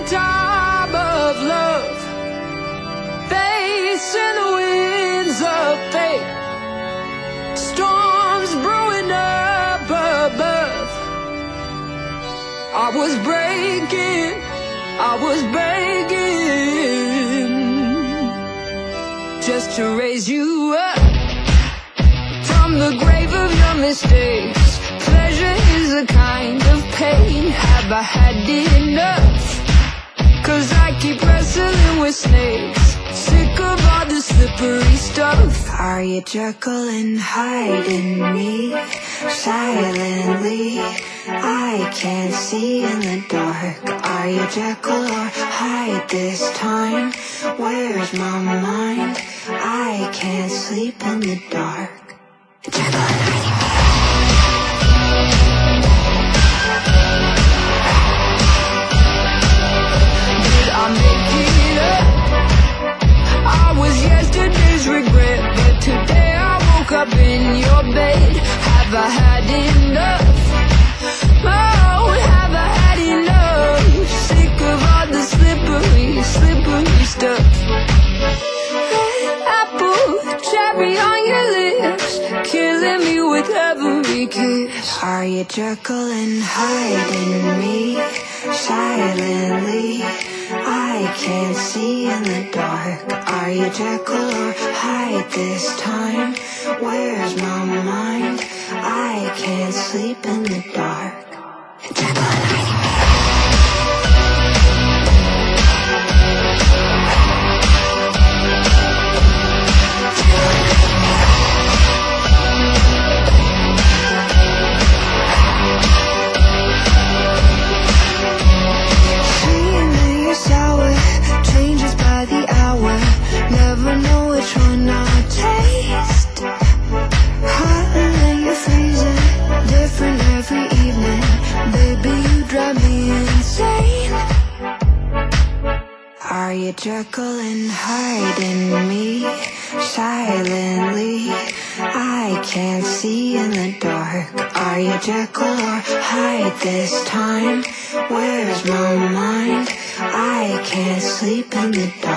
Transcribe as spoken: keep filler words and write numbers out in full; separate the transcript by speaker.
Speaker 1: time of love, facing the winds of fate, storms brewing up above. I was breaking, I was begging just to raise you up from the grave of your mistakes. Pleasure is a kind of pain. Have I had enough? Cause I keep wrestling with snakes, sick of all the slippery stuff.
Speaker 2: Are you Jekyll and Hyde in me? Silently, I can't see in the dark. Are you Jekyll or Hyde this time? Where's my mind? I can't sleep in the dark. Jekyll and Hyde in me.
Speaker 1: I make it up. I was yesterday's regret, but today I woke up in your bed. Have I had enough? Oh, have I had enough? Sick of all the slippery, slippery stuff. Apple, cherry on your lips, killing me with every kiss.
Speaker 2: Are you Jekyll and Hyde in me? Silently, I can't see in the dark. Are you Jekyll or Hyde this time? Where's my mind? I can't sleep in the dark. Jekyll and Hyde. Are you Jekyll and Hyde in me? Silently, I can't see in the dark. Are you Jekyll or Hyde this time? Where's my mind? I can't sleep in the dark.